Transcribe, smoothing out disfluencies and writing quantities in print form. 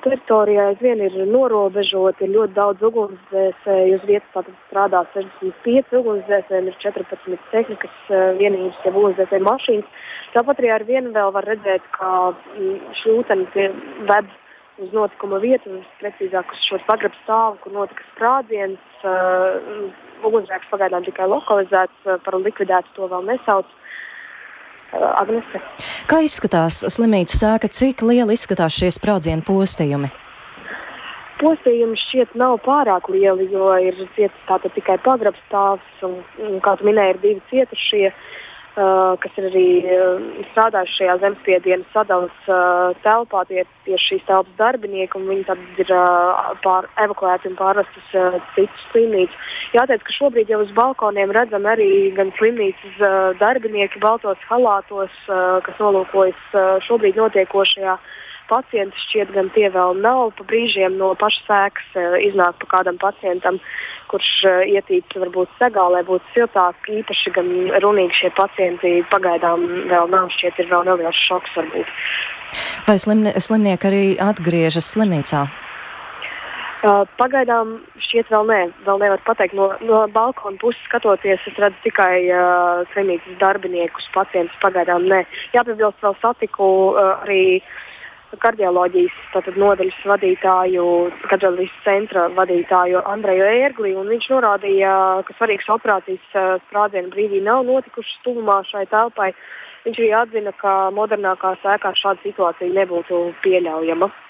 teritorijā aizvien ir norobežoti, ir ļoti daudz ugunsdzēsēju, uz vietas tātad strādā 65 ugunsdzēsēji, ir 14 tehnikas vienības, jau ugunsdzēsēju mašīnas. Tāpat arī ar vienu vēl var redzēt, ka šī ūdeni ved uz notikuma vietu, precīzāk uz šo pagrabu stāvu, kur notika sprādziens. Ugunsgrēks pagaidām tikai lokalizēts, par likvidētu to vēl nesauc. Agnese. Kā izskatās slimnīcas ēka, cik liela izskatās šie sprādzienu postījumi? Postījumi šķiet nav pārāk lieli, jo ir cietis tātad tikai pagrabstāvs un kā tu minēji, ir 2 cietušie, kas ir arī strādājuši šajā zemspiediena sadalas telpā, tie šīs telpas darbinieki, un viņi tad ir evakuēti un pārvest uz citu slimnīcu. Jāteic, ka šobrīd jau uz balkoniem redzam arī gan slimnīcas darbinieki baltos halātos, kas nolūkojas šobrīd notiekošajā. Pacienti šķiet gan tie vēl nav, pa brīžiem no pašas ēkas iznāk pa kādam pacientam, kurš ietīts varbūt segā, lai būtu siltāk, īpaši gan runīgi šie pacienti pagaidām vēl nav, šķiet ir vēl neliels šoks varbūt. Vai slimnieki arī atgriežas slimnīcā? Pagaidām šķiet vēl nevar pateikt. No balkona puses skatoties, es redzu tikai slimnīcas darbiniekus, pacientus pagaidām ne. Jāpiebilst, vēl satiku arī kardioloģijas nodaļas vadītāju, kardioloģijas centra vadītāju Andreju Ērgli, un viņš norādīja, ka svarīgas operācijas sprādzienu brīdī nav notikušas tuvumā šai telpai. Viņš arī atzina, ka modernākās ēkās šāda situācija nebūtu pieļaujama.